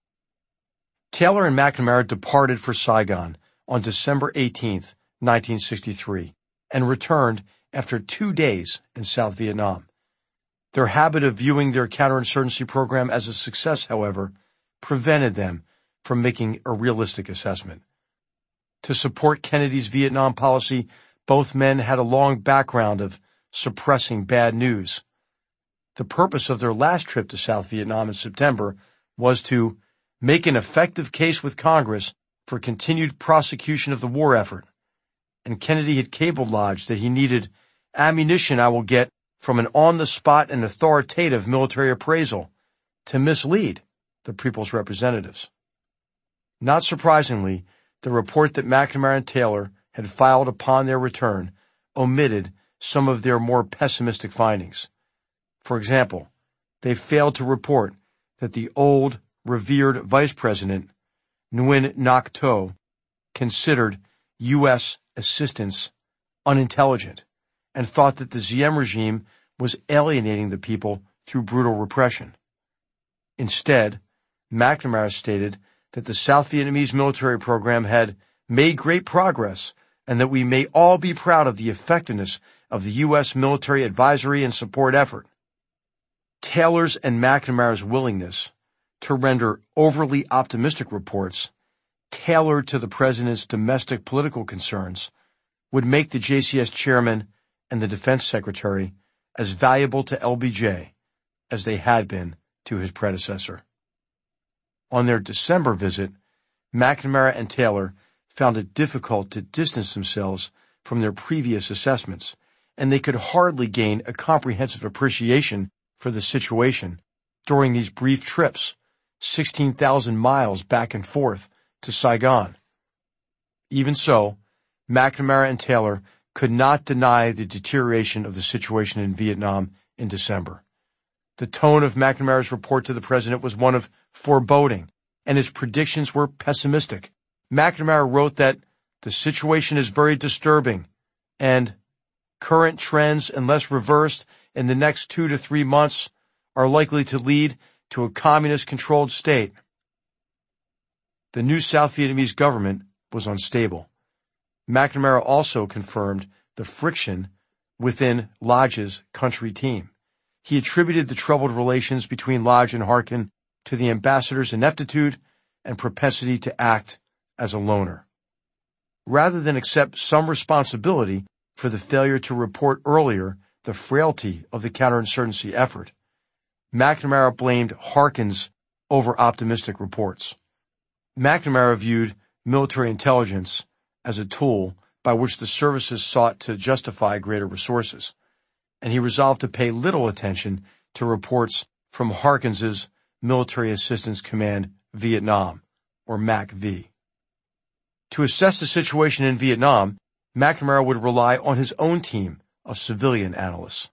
Taylor and McNamara departed for Saigon on December 18, 1963, and returned after 2 days in South Vietnam. Their habit of viewing their counterinsurgency program as a success, however, prevented them from making a realistic assessment. To support Kennedy's Vietnam policy, both men had a long background of suppressing bad news. The purpose of their last trip to South Vietnam in September was to make an effective case with Congress for continued prosecution of the war effort. And Kennedy had cabled Lodge that he needed ammunition I will get from an on-the-spot and authoritative military appraisal to mislead the people's representatives. Not surprisingly, the report that McNamara and Taylor had filed upon their return omitted some of their more pessimistic findings. For example, they failed to report that the old, revered Vice President, Nguyen Ngoc Tho, considered U.S. assistance unintelligent and thought that the Diem regime was alienating the people through brutal repression. Instead, McNamara stated that the South Vietnamese military program had made great progress and that we may all be proud of the effectiveness of the U.S. military advisory and support effort. Taylor's and McNamara's willingness to render overly optimistic reports tailored to the president's domestic political concerns would make the JCS chairman and the defense secretary as valuable to LBJ as they had been to his predecessor. On their December visit, McNamara and Taylor found it difficult to distance themselves from their previous assessments, and they could hardly gain a comprehensive appreciation for the situation during these brief trips, 16,000 miles back and forth to Saigon. Even so, McNamara and Taylor could not deny the deterioration of the situation in Vietnam in December. The tone of McNamara's report to the president was one of foreboding and his predictions were pessimistic. McNamara wrote that the situation is very disturbing and current trends, unless reversed in the next 2 to 3 months, are likely to lead to a communist-controlled state. The new South Vietnamese government was unstable. McNamara also confirmed the friction within Lodge's country team. He attributed the troubled relations between Lodge and Harkin to the ambassador's ineptitude and propensity to act as a loner. Rather than accept some responsibility for the failure to report earlier the frailty of the counterinsurgency effort, McNamara blamed Harkin's over-optimistic reports. McNamara viewed military intelligence as a tool by which the services sought to justify greater resources, and he resolved to pay little attention to reports from Harkins's Military Assistance Command Vietnam, or MACV. To assess the situation in Vietnam, McNamara would rely on his own team of civilian analysts.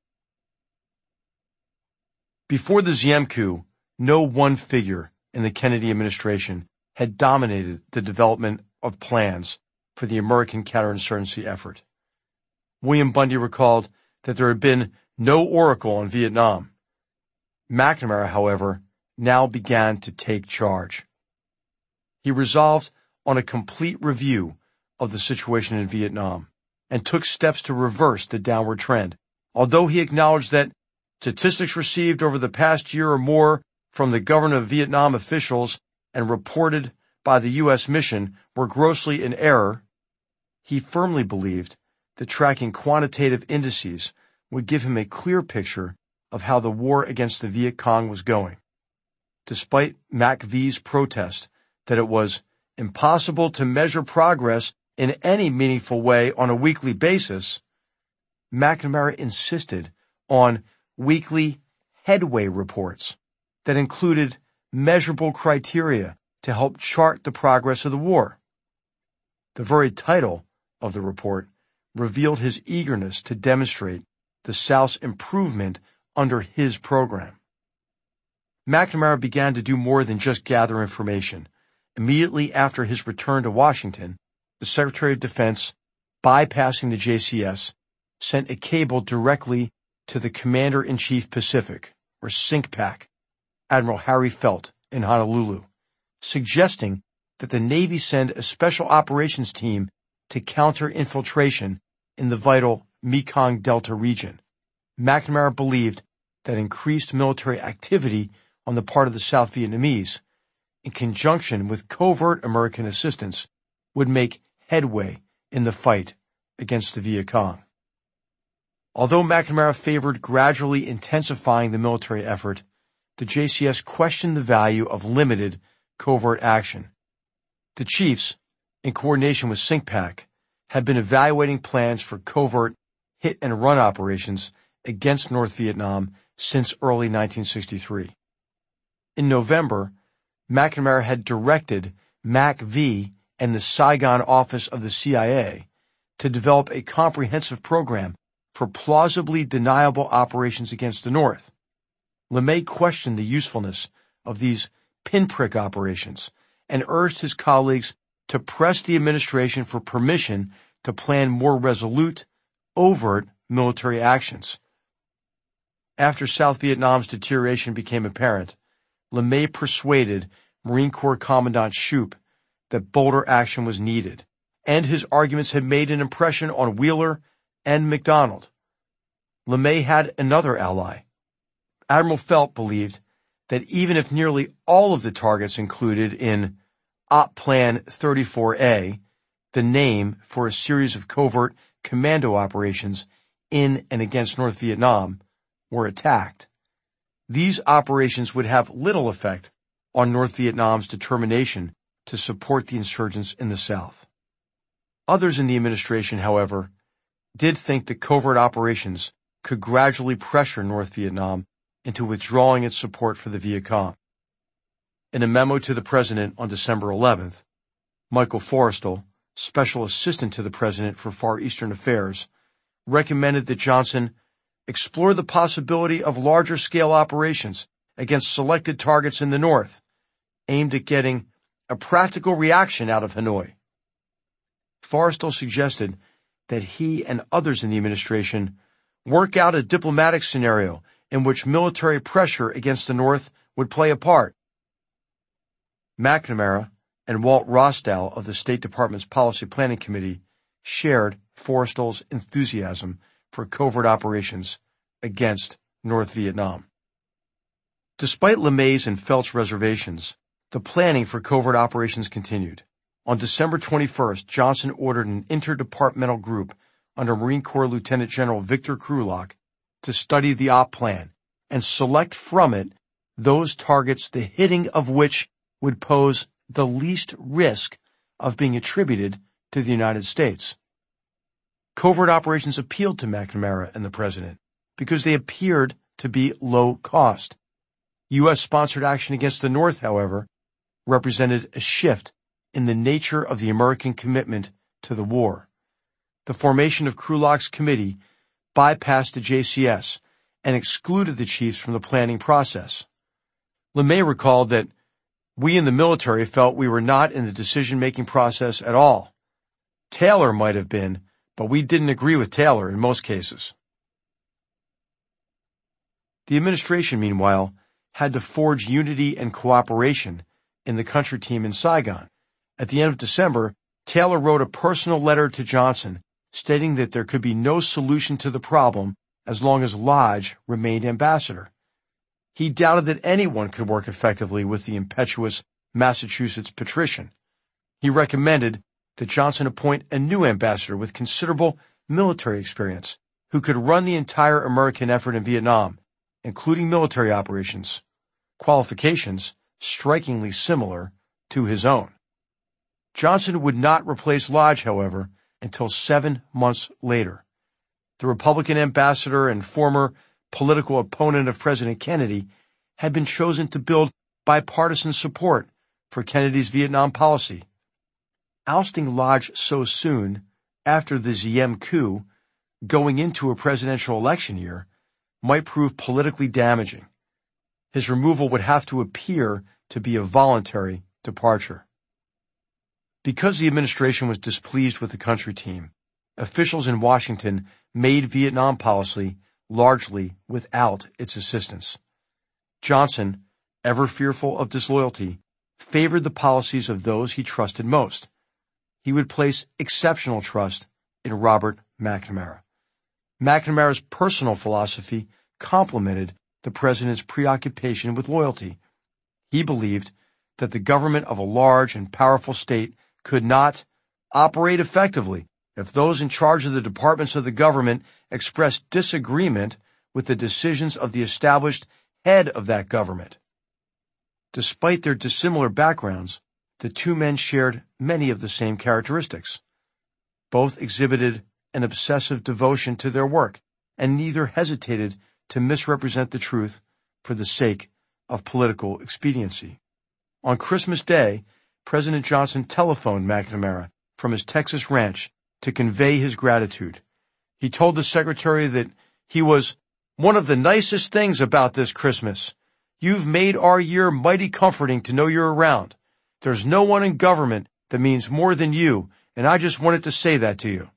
Before the Diem coup, no one figure in the Kennedy administration had dominated the development of plans for the American counterinsurgency effort. William Bundy recalled that there had been no oracle in Vietnam. McNamara, however, now began to take charge. He resolved on a complete review of the situation in Vietnam and took steps to reverse the downward trend. Although he acknowledged that statistics received over the past year or more from the government of Vietnam officials and reported by the U.S. mission were grossly in error, he firmly believed that tracking quantitative indices would give him a clear picture of how the war against the Viet Cong was going. Despite MACV's protest that it was impossible to measure progress in any meaningful way on a weekly basis, McNamara insisted on weekly headway reports that included measurable criteria to help chart the progress of the war. The very title of the report revealed his eagerness to demonstrate the South's improvement under his program. McNamara began to do more than just gather information. Immediately after his return to Washington, the Secretary of Defense, bypassing the JCS, sent a cable directly to the Commander-in-Chief Pacific, or CINCPAC, Admiral Harry Felt, in Honolulu, suggesting that the Navy send a special operations team to counter infiltration in the vital Mekong Delta region. McNamara believed that increased military activity on the part of the South Vietnamese, in conjunction with covert American assistance, would make headway in the fight against the Viet Cong. Although McNamara favored gradually intensifying the military effort, the JCS questioned the value of limited covert action. The chiefs, in coordination with CINCPAC, had been evaluating plans for covert hit-and-run operations against North Vietnam since early 1963. In November, McNamara had directed MACV and the Saigon office of the CIA to develop a comprehensive program for plausibly deniable operations against the North. LeMay questioned the usefulness of these pinprick operations and urged his colleagues to press the administration for permission to plan more resolute, overt military actions. After South Vietnam's deterioration became apparent, LeMay persuaded Marine Corps Commandant Shoup that bolder action was needed, and his arguments had made an impression on Wheeler and MacDonald. LeMay had another ally. Admiral Felt believed that even if nearly all of the targets included in Op Plan 34A, the name for a series of covert commando operations in and against North Vietnam, were attacked, these operations would have little effect on North Vietnam's determination to support the insurgents in the South. Others in the administration, however, did think that covert operations could gradually pressure North Vietnam into withdrawing its support for the Viet Cong. In a memo to the President on December 11th, Michael Forrestal, Special Assistant to the President for Far Eastern Affairs, recommended that Johnson explore the possibility of larger-scale operations against selected targets in the North, aimed at getting a practical reaction out of Hanoi. Forrestal suggested that he and others in the administration work out a diplomatic scenario in which military pressure against the North would play a part. McNamara and Walt Rostow of the State Department's Policy Planning Committee shared Forrestal's enthusiasm for covert operations against North Vietnam. Despite LeMay's and Felt's reservations, the planning for covert operations continued. On December 21st, Johnson ordered an interdepartmental group under Marine Corps Lieutenant General Victor Krulak to study the op plan and select from it those targets the hitting of which would pose the least risk of being attributed to the United States. Covert operations appealed to McNamara and the President because they appeared to be low cost. U.S.-sponsored action against the North, however, represented a shift in the nature of the American commitment to the war. The formation of Krulak's committee bypassed the JCS and excluded the chiefs from the planning process. LeMay recalled that we in the military felt we were not in the decision-making process at all. Taylor might have been, but we didn't agree with Taylor in most cases. The administration, meanwhile, had to forge unity and cooperation in the country team in Saigon. At the end of December, Taylor wrote a personal letter to Johnson stating that there could be no solution to the problem as long as Lodge remained ambassador. He doubted that anyone could work effectively with the impetuous Massachusetts patrician. He recommended that Johnson appoint a new ambassador with considerable military experience who could run the entire American effort in Vietnam, including military operations, qualifications strikingly similar to his own. Johnson would not replace Lodge, however, until 7 months later. The Republican ambassador and former political opponent of President Kennedy had been chosen to build bipartisan support for Kennedy's Vietnam policy. Ousting Lodge so soon after the Diem coup, going into a presidential election year, might prove politically damaging. His removal would have to appear to be a voluntary departure. Because the administration was displeased with the country team, officials in Washington made Vietnam policy largely without its assistance. Johnson, ever fearful of disloyalty, favored the policies of those he trusted most. He would place exceptional trust in Robert McNamara. McNamara's personal philosophy complemented the president's preoccupation with loyalty. He believed that the government of a large and powerful state could not operate effectively if those in charge of the departments of the government expressed disagreement with the decisions of the established head of that government. Despite their dissimilar backgrounds, the two men shared many of the same characteristics. Both exhibited an obsessive devotion to their work, and neither hesitated to misrepresent the truth for the sake of political expediency. On Christmas Day, President Johnson telephoned McNamara from his Texas ranch to convey his gratitude. He told the secretary that he was one of the nicest things about this Christmas. You've made our year mighty comforting to know you're around. There's no one in government that means more than you, and I just wanted to say that to you.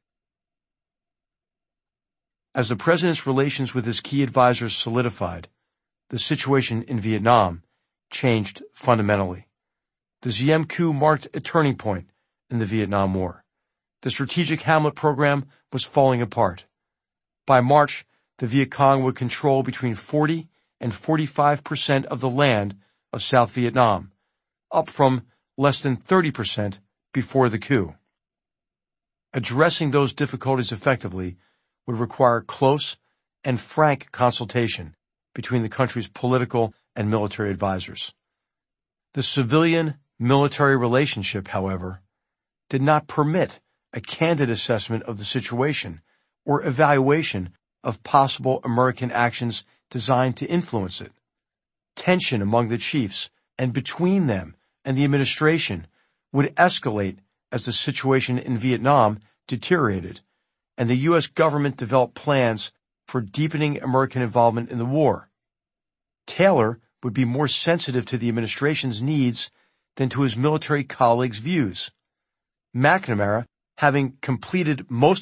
As the president's relations with his key advisors solidified, the situation in Vietnam changed fundamentally. The Diem coup marked a turning point in the Vietnam War. The Strategic Hamlet program was falling apart. By March, the Viet Cong would control between 40 and 45% of the land of South Vietnam, up from less than 30% before the coup. Addressing those difficulties effectively would require close and frank consultation between the country's political and military advisors. The civilian-military relationship, however, did not permit a candid assessment of the situation or evaluation of possible American actions designed to influence it. Tension among the chiefs and between them and the administration would escalate as the situation in Vietnam deteriorated, and the U.S. government developed plans for deepening American involvement in the war. Taylor would be more sensitive to the administration's needs than to his military colleagues' views. McNamara, having completed most